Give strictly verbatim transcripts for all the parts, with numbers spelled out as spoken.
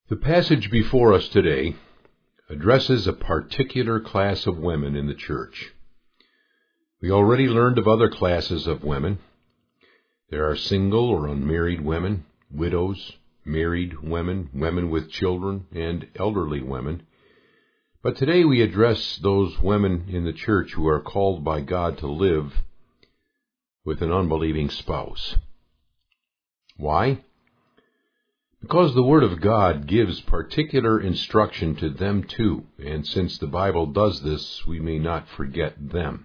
The passage before us today addresses a particular class of women in the church. We already learned of other classes of women. There are single or unmarried women, widows, married women, women with children, and elderly women. But today we address those women in the church who are called by God to live with an unbelieving spouse. Why? Because the Word of God gives particular instruction to them too, and since the Bible does this, we may not forget them.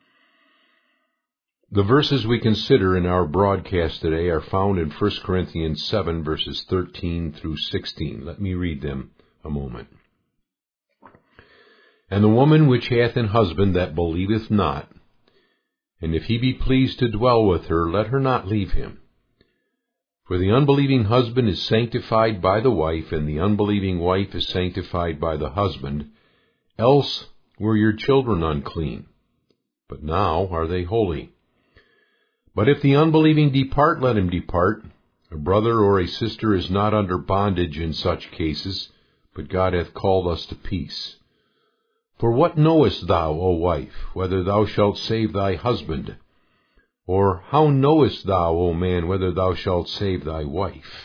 The verses we consider in our broadcast today are found in First Corinthians seven, verses thirteen through sixteen. Let me read them a moment. And the woman which hath an husband that believeth not, and if he be pleased to dwell with her, let her not leave him. For the unbelieving husband is sanctified by the wife, and the unbelieving wife is sanctified by the husband. Else were your children unclean, but now are they holy. But if the unbelieving depart, let him depart. A brother or a sister is not under bondage in such cases, but God hath called us to peace. For what knowest thou, O wife, whether thou shalt save thy husband? Or how knowest thou, O man, whether thou shalt save thy wife?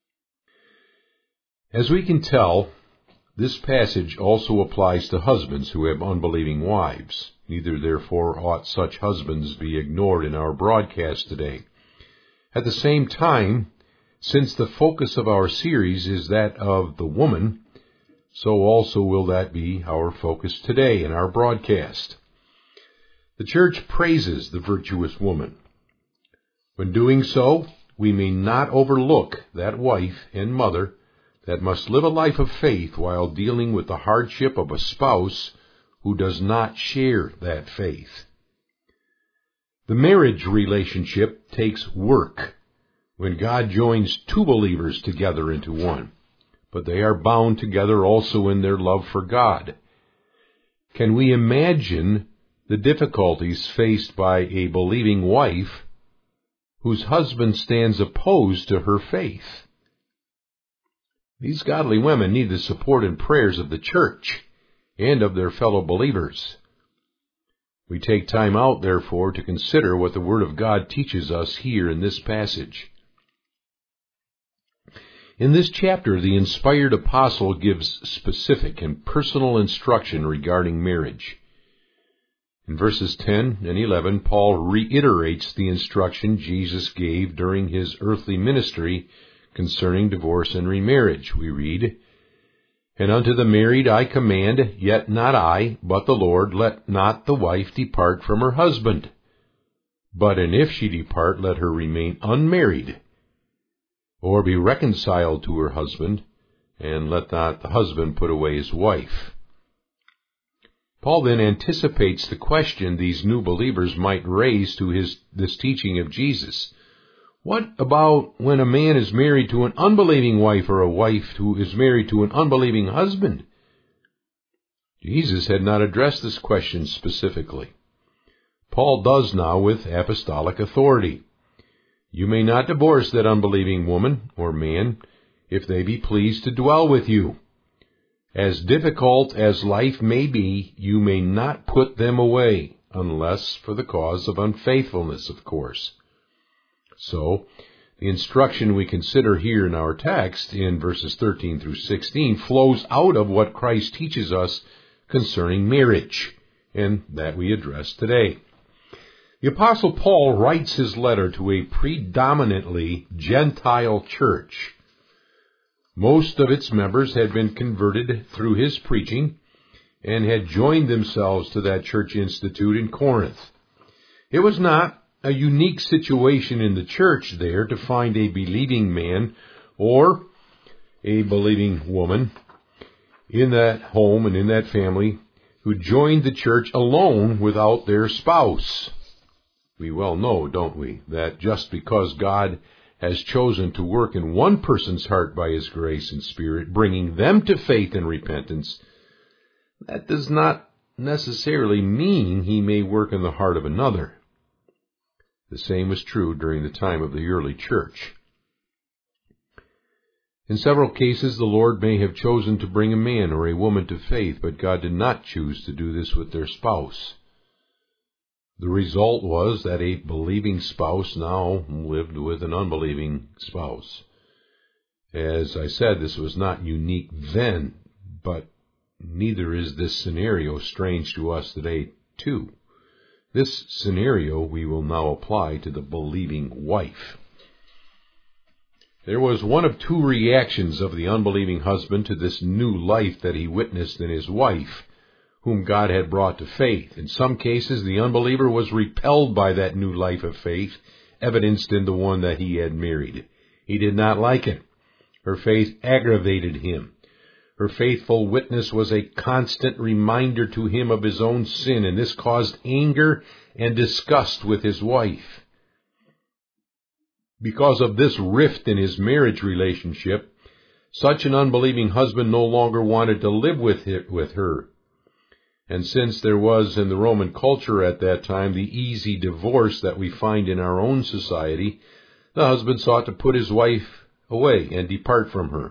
As we can tell, this passage also applies to husbands who have unbelieving wives. Neither, therefore, ought such husbands be ignored in our broadcast today. At the same time, since the focus of our series is that of the woman, so also will that be our focus today in our broadcast. The church praises the virtuous woman. When doing so, we may not overlook that wife and mother that must live a life of faith while dealing with the hardship of a spouse who does not share that faith. The marriage relationship takes work when God joins two believers together into one, but they are bound together also in their love for God. Can we imagine the difficulties faced by a believing wife whose husband stands opposed to her faith? These godly women need the support and prayers of the church and of their fellow believers. We take time out, therefore, to consider what the Word of God teaches us here in this passage. In this chapter, the inspired apostle gives specific and personal instruction regarding marriage. In verses ten and eleven, Paul reiterates the instruction Jesus gave during his earthly ministry concerning divorce and remarriage. We read, And unto the married I command, yet not I, but the Lord, let not the wife depart from her husband. But and if she depart, let her remain unmarried, or be reconciled to her husband, and let not the husband put away his wife. Paul then anticipates the question these new believers might raise to his this teaching of Jesus. What about when a man is married to an unbelieving wife, or a wife who is married to an unbelieving husband? Jesus had not addressed this question specifically. Paul does now with apostolic authority. You may not divorce that unbelieving woman or man if they be pleased to dwell with you. As difficult as life may be, you may not put them away, unless for the cause of unfaithfulness, of course. So, the instruction we consider here in our text, in verses thirteen through sixteen, flows out of what Christ teaches us concerning marriage, and that we address today. The Apostle Paul writes his letter to a predominantly Gentile church. Most of its members had been converted through his preaching and had joined themselves to that church institute in Corinth. It was not a unique situation in the church there to find a believing man or a believing woman in that home and in that family who joined the church alone without their spouse. We well know, don't we, that just because God has chosen to work in one person's heart by His grace and Spirit, bringing them to faith and repentance, that does not necessarily mean He may work in the heart of another. The same was true during the time of the early church. In several cases, the Lord may have chosen to bring a man or a woman to faith, but God did not choose to do this with their spouse. The result was that a believing spouse now lived with an unbelieving spouse. As I said, this was not unique then, but neither is this scenario strange to us today, too. This scenario we will now apply to the believing wife. There was one of two reactions of the unbelieving husband to this new life that he witnessed in his wife, whom God had brought to faith. In some cases, the unbeliever was repelled by that new life of faith, evidenced in the one that he had married. He did not like it. Her faith aggravated him. Her faithful witness was a constant reminder to him of his own sin, and this caused anger and disgust with his wife. Because of this rift in his marriage relationship, such an unbelieving husband no longer wanted to live with it, with her. And since there was in the Roman culture at that time the easy divorce that we find in our own society, the husband sought to put his wife away and depart from her.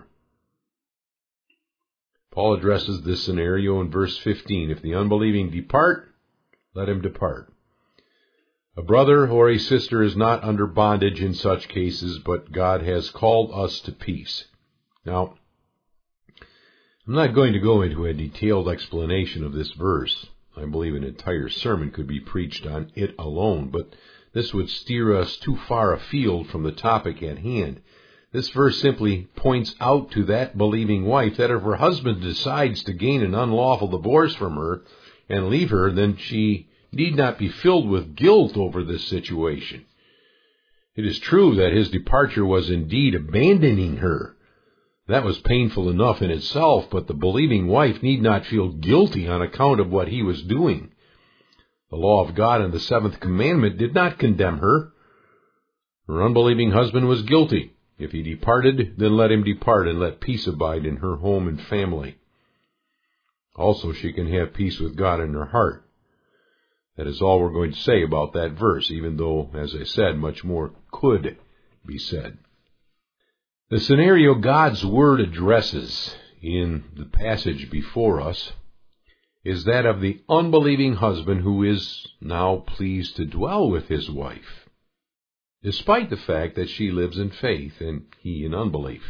Paul addresses this scenario in verse fifteen. If the unbelieving depart, let him depart. A brother or a sister is not under bondage in such cases, but God has called us to peace. Now, I'm not going to go into a detailed explanation of this verse. I believe an entire sermon could be preached on it alone, but this would steer us too far afield from the topic at hand. This verse simply points out to that believing wife that if her husband decides to gain an unlawful divorce from her and leave her, then she need not be filled with guilt over this situation. It is true that his departure was indeed abandoning her. That was painful enough in itself, but the believing wife need not feel guilty on account of what he was doing. The law of God and the seventh commandment did not condemn her. Her unbelieving husband was guilty. If he departed, then let him depart, and let peace abide in her home and family. Also, she can have peace with God in her heart. That is all we're going to say about that verse, even though, as I said, much more could be said. The scenario God's Word addresses in the passage before us is that of the unbelieving husband who is now pleased to dwell with his wife, despite the fact that she lives in faith and he in unbelief.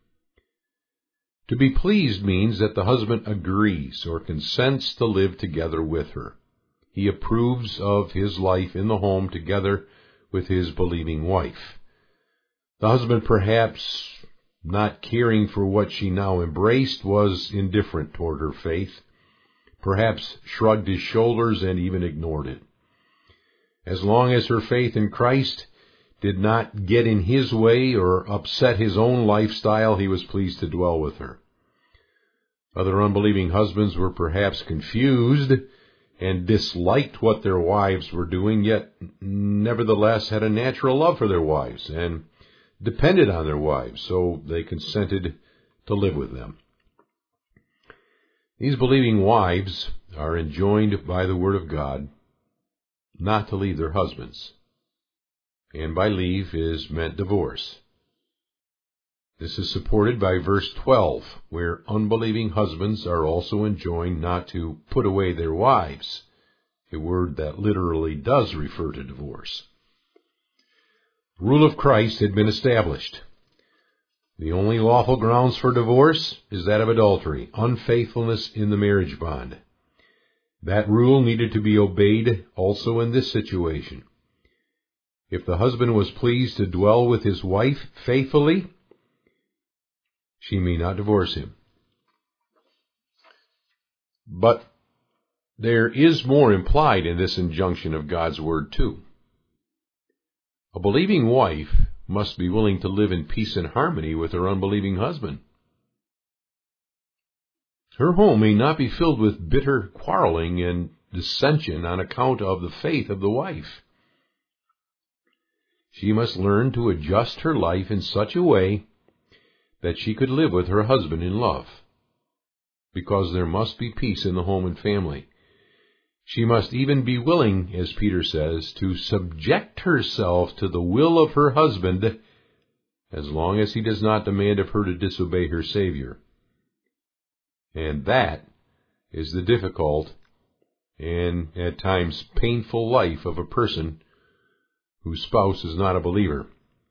To be pleased means that the husband agrees or consents to live together with her. He approves of his life in the home together with his believing wife. The husband, perhaps not caring for what she now embraced, was indifferent toward her faith, perhaps shrugged his shoulders and even ignored it. As long as her faith in Christ did not get in his way or upset his own lifestyle, he was pleased to dwell with her. Other unbelieving husbands were perhaps confused and disliked what their wives were doing, yet nevertheless had a natural love for their wives and depended on their wives, so they consented to live with them. These believing wives are enjoined by the Word of God not to leave their husbands, and by leave is meant divorce. This is supported by verse twelve, where unbelieving husbands are also enjoined not to put away their wives, a word that literally does refer to divorce. The rule of Christ had been established. The only lawful grounds for divorce is that of adultery, unfaithfulness in the marriage bond. That rule needed to be obeyed also in this situation. If the husband was pleased to dwell with his wife faithfully, she may not divorce him. But there is more implied in this injunction of God's Word too. A believing wife must be willing to live in peace and harmony with her unbelieving husband. Her home may not be filled with bitter quarreling and dissension on account of the faith of the wife. She must learn to adjust her life in such a way that she could live with her husband in love, because there must be peace in the home and family. She must even be willing, as Peter says, to subject herself to the will of her husband as long as he does not demand of her to disobey her Savior. And that is the difficult and at times painful life of a person whose spouse is not a believer.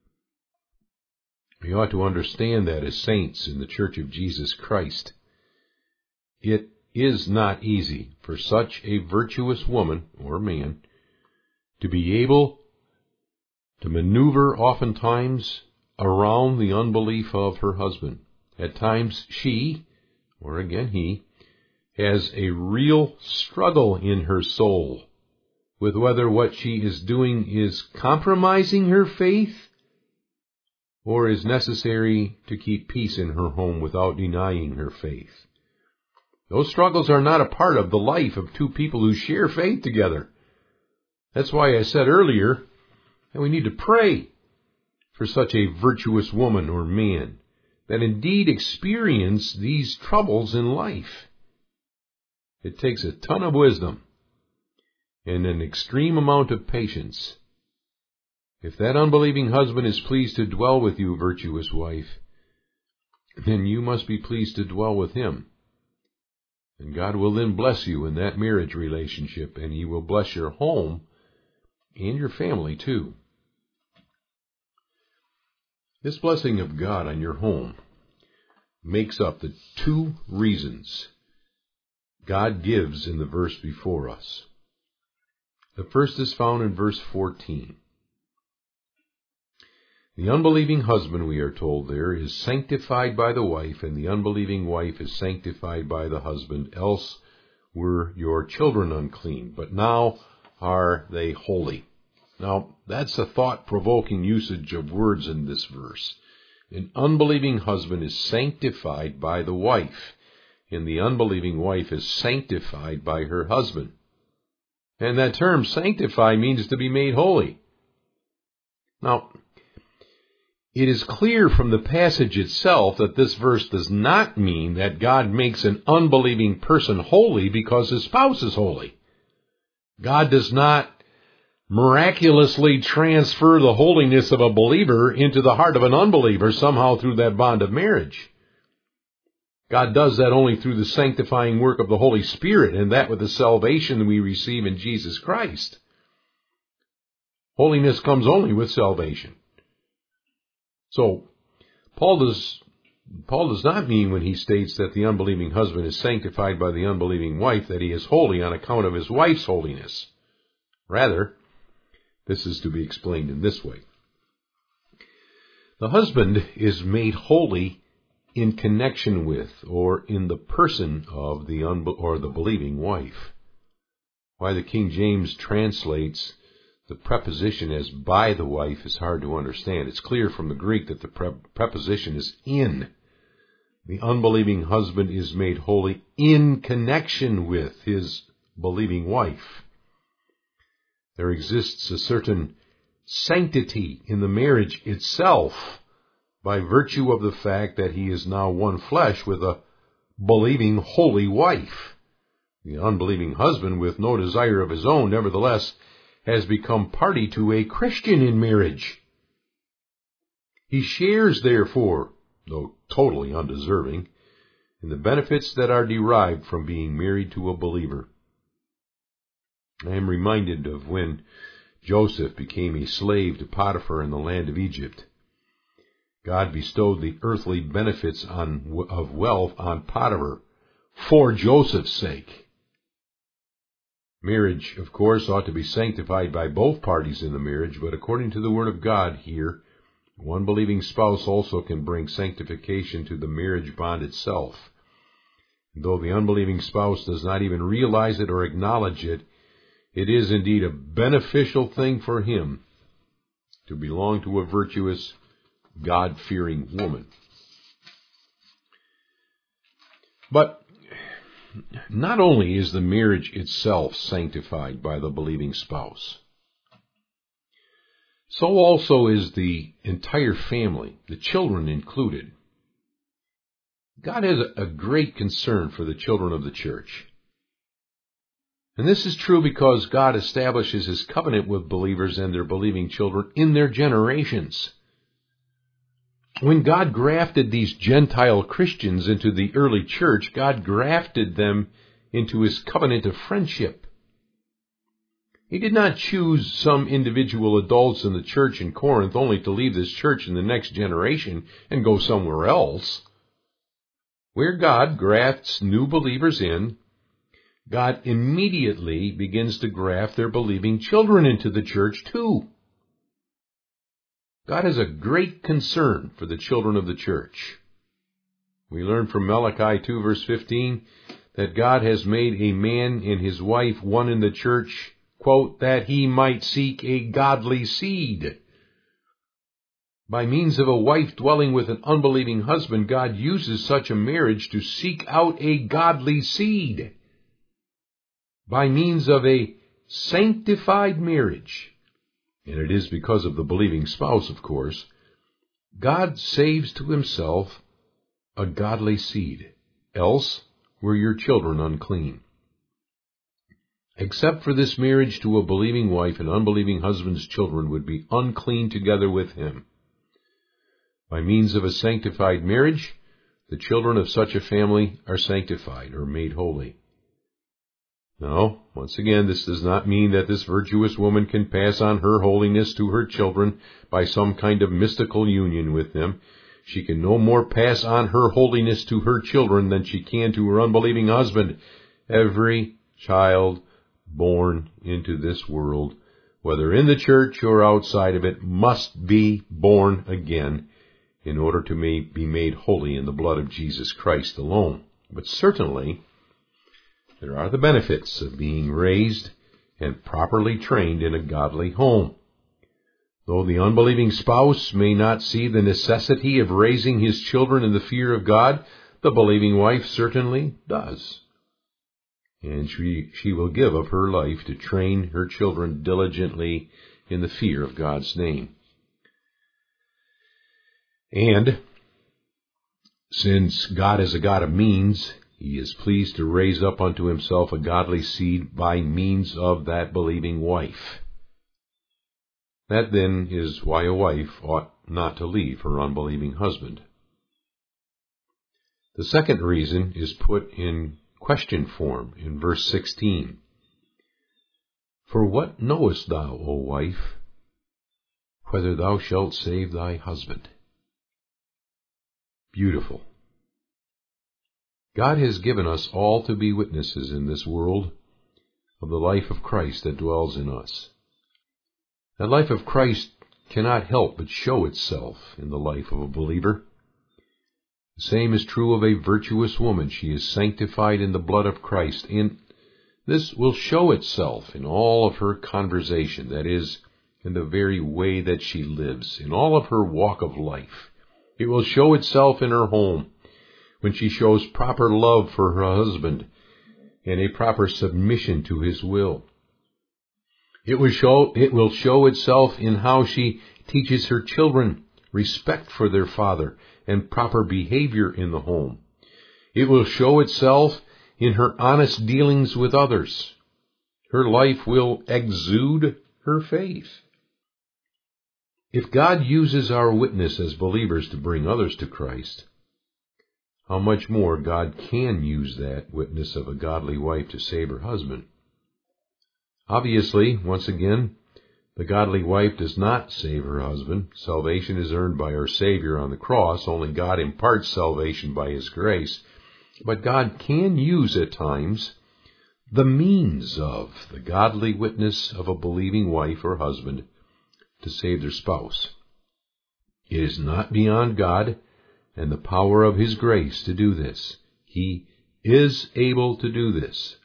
We ought to understand that as saints in the Church of Jesus Christ. It is not easy for such a virtuous woman or man to be able to maneuver oftentimes around the unbelief of her husband. At times she, or again he, has a real struggle in her soul with whether what she is doing is compromising her faith or is necessary to keep peace in her home without denying her faith. Those struggles are not a part of the life of two people who share faith together. That's why I said earlier that we need to pray for such a virtuous woman or man that indeed experience these troubles in life. It takes a ton of wisdom and an extreme amount of patience. If that unbelieving husband is pleased to dwell with you, virtuous wife, then you must be pleased to dwell with him. And God will then bless you in that marriage relationship, and he will bless your home and your family too. This blessing of God on your home makes up the two reasons God gives in the verse before us. The first is found in verse fourteen. The unbelieving husband, we are told there, is sanctified by the wife, and the unbelieving wife is sanctified by the husband, else were your children unclean, but now are they holy. Now, that's a thought-provoking usage of words in this verse. An unbelieving husband is sanctified by the wife, and the unbelieving wife is sanctified by her husband. And that term sanctify means to be made holy. Now, it is clear from the passage itself that this verse does not mean that God makes an unbelieving person holy because his spouse is holy. God does not miraculously transfer the holiness of a believer into the heart of an unbeliever somehow through that bond of marriage. God does that only through the sanctifying work of the Holy Spirit, and that with the salvation we receive in Jesus Christ. Holiness comes only with salvation. So, Paul does, Paul does not mean when he states that the unbelieving husband is sanctified by the unbelieving wife that he is holy on account of his wife's holiness. Rather, this is to be explained in this way. The husband is made holy in connection with or in the person of the unbe- or the believing wife. Why the King James translates the preposition as by the wife is hard to understand. It's clear from the Greek that the pre- preposition is in. The unbelieving husband is made holy in connection with his believing wife. There exists a certain sanctity in the marriage itself by virtue of the fact that he is now one flesh with a believing holy wife. The unbelieving husband, with no desire of his own, nevertheless has become party to a Christian in marriage. He shares, therefore, though totally undeserving, in the benefits that are derived from being married to a believer. I am reminded of when Joseph became a slave to Potiphar in the land of Egypt. God bestowed the earthly benefits on, of wealth on Potiphar for Joseph's sake. Marriage, of course, ought to be sanctified by both parties in the marriage, but according to the Word of God here, one believing spouse also can bring sanctification to the marriage bond itself. And though the unbelieving spouse does not even realize it or acknowledge it, it is indeed a beneficial thing for him to belong to a virtuous, God-fearing woman. But not only is the marriage itself sanctified by the believing spouse, so also is the entire family, the children included. God has a great concern for the children of the church. And this is true because God establishes his covenant with believers and their believing children in their generations. When God grafted these Gentile Christians into the early church, God grafted them into His covenant of friendship. He did not choose some individual adults in the church in Corinth only to leave this church in the next generation and go somewhere else. Where God grafts new believers in, God immediately begins to graft their believing children into the church too. God has a great concern for the children of the church. We learn from Malachi two, verse fifteen, that God has made a man and his wife one in the church, quote, that he might seek a godly seed. By means of a wife dwelling with an unbelieving husband, God uses such a marriage to seek out a godly seed. By means of a sanctified marriage, and it is because of the believing spouse, of course, God saves to Himself a godly seed. Else were your children unclean. Except for this marriage to a believing wife, an unbelieving husband's children would be unclean together with him. By means of a sanctified marriage, the children of such a family are sanctified or made holy. Now, once again, this does not mean that this virtuous woman can pass on her holiness to her children by some kind of mystical union with them. She can no more pass on her holiness to her children than she can to her unbelieving husband. Every child born into this world, whether in the church or outside of it, must be born again in order to be made holy in the blood of Jesus Christ alone. But certainly, there are the benefits of being raised and properly trained in a godly home. Though the unbelieving spouse may not see the necessity of raising his children in the fear of God, the believing wife certainly does. And she, she will give of her life to train her children diligently in the fear of God's name. And since God is a God of means, He is pleased to raise up unto Himself a godly seed by means of that believing wife. That then is why a wife ought not to leave her unbelieving husband. The second reason is put in question form in verse sixteen. For what knowest thou, O wife, whether thou shalt save thy husband? Beautiful. God has given us all to be witnesses in this world of the life of Christ that dwells in us. The life of Christ cannot help but show itself in the life of a believer. The same is true of a virtuous woman. She is sanctified in the blood of Christ, and this will show itself in all of her conversation, that is, in the very way that she lives, in all of her walk of life. It will show itself in her home, when she shows proper love for her husband and a proper submission to his will. It will show, it will show itself in how she teaches her children respect for their father and proper behavior in the home. It will show itself in her honest dealings with others. Her life will exude her faith. If God uses our witness as believers to bring others to Christ, how much more God can use that witness of a godly wife to save her husband. Obviously, once again, the godly wife does not save her husband. Salvation is earned by our Savior on the cross. Only God imparts salvation by His grace. But God can use at times the means of the godly witness of a believing wife or husband to save their spouse. It is not beyond God and the power of His grace to do this. He is able to do this.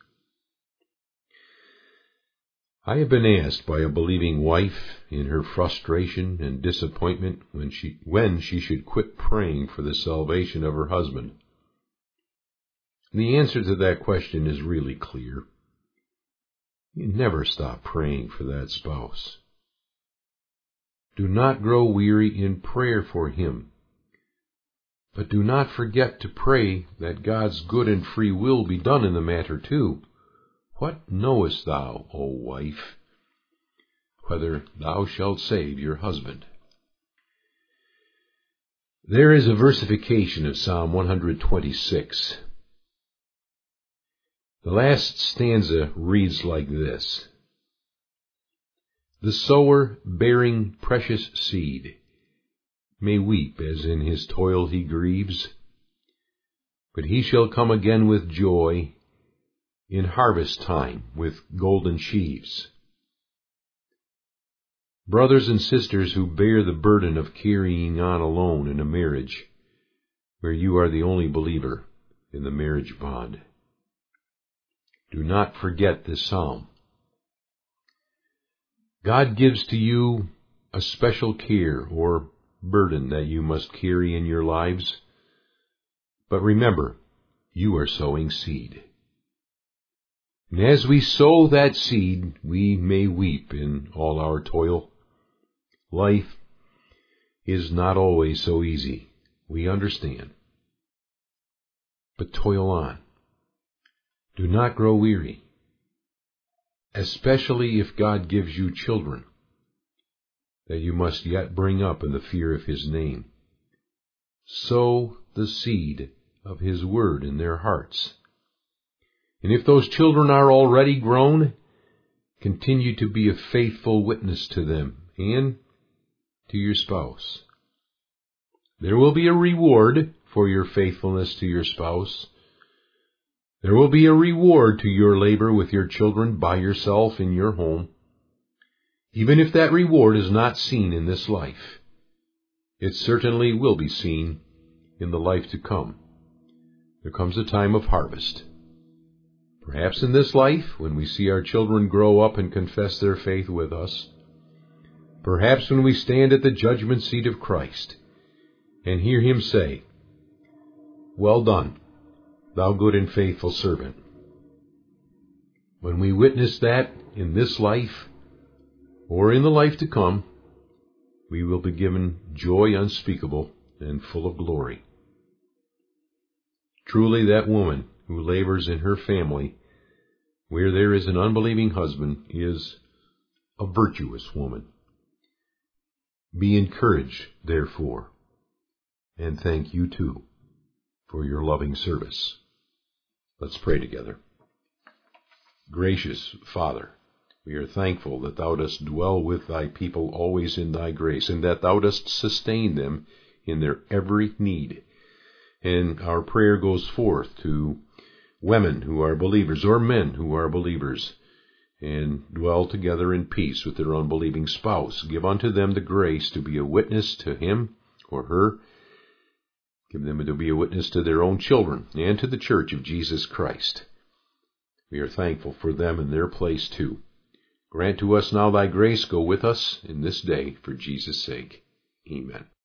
I have been asked by a believing wife in her frustration and disappointment when she, when she should quit praying for the salvation of her husband. The answer to that question is really clear. You never stop praying for that spouse. Do not grow weary in prayer for him. But do not forget to pray that God's good and free will be done in the matter too. What knowest thou, O wife, whether thou shalt save your husband? There is a versification of Psalm one hundred twenty-six. The last stanza reads like this: The sower bearing precious seed may weep as in his toil he grieves, but he shall come again with joy in harvest time with golden sheaves. Brothers and sisters who bear the burden of carrying on alone in a marriage where you are the only believer in the marriage bond, do not forget this psalm. God gives to you a special care or burden that you must carry in your lives, but remember, you are sowing seed. And as we sow that seed, we may weep in all our toil. Life is not always so easy, we understand. But toil on. Do not grow weary, especially if God gives you children that you must yet bring up in the fear of His name. Sow the seed of His word in their hearts. And if those children are already grown, continue to be a faithful witness to them and to your spouse. There will be a reward for your faithfulness to your spouse. There will be a reward to your labor with your children by yourself in your home. Even if that reward is not seen in this life, it certainly will be seen in the life to come. There comes a time of harvest. Perhaps in this life, when we see our children grow up and confess their faith with us. Perhaps when we stand at the judgment seat of Christ and hear Him say, Well done, thou good and faithful servant. When we witness that in this life, or in the life to come, we will be given joy unspeakable and full of glory. Truly that woman who labors in her family where there is an unbelieving husband is a virtuous woman. Be encouraged, therefore, and thank you too for your loving service. Let's pray together. Gracious Father, we are thankful that Thou dost dwell with Thy people always in Thy grace, and that Thou dost sustain them in their every need. And our prayer goes forth to women who are believers, or men who are believers, and dwell together in peace with their unbelieving spouse. Give unto them the grace to be a witness to him or her. Give them to be a witness to their own children and to the church of Jesus Christ. We are thankful for them and their place too. Grant to us now Thy grace. Go with us in this day for Jesus' sake. Amen.